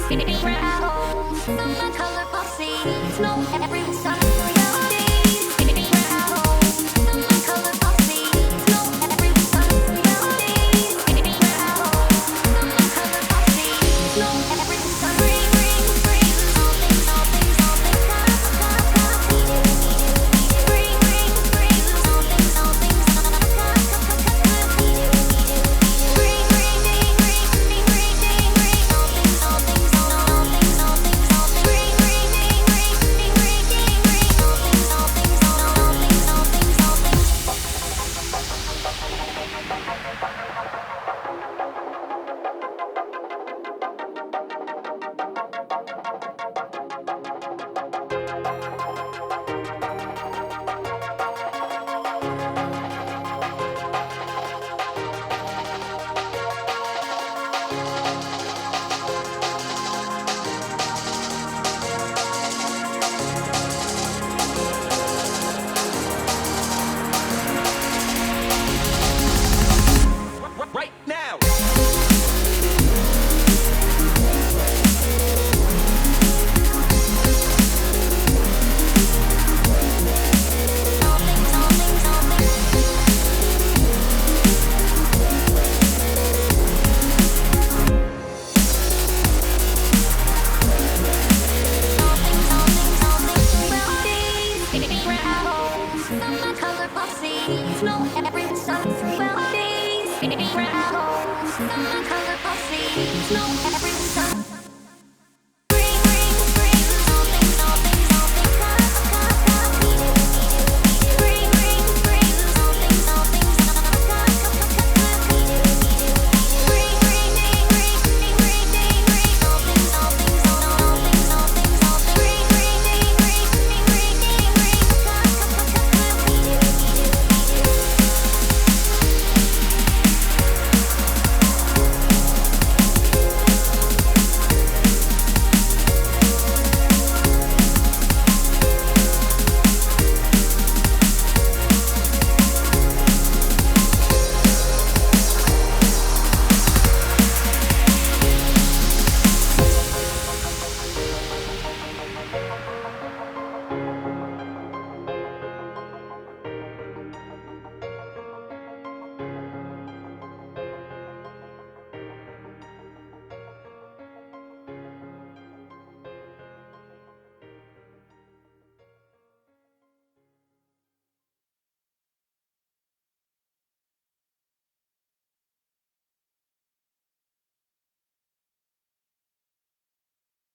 Spinning round, the colorful seas, no every sun reality. Spinning round, the colorful seas, no every sun reality. Spinning round, the colorful seas, no every sun ring, ring, ring. All things, all things, ring, ring, ring. All things, ring, ring, ding, ring, ding, ring, ding, ring. All things, all things, all things, all things, all things, ring, ring, ding, ring, ding, ring, ding, ring. All things, all things, all things, all things, all things. Right now. All things, all things, all things. All things, all things, all things. Reality, spinning round, the colorful seas, no every sun. Reality, spinning round, the colorful seas, no every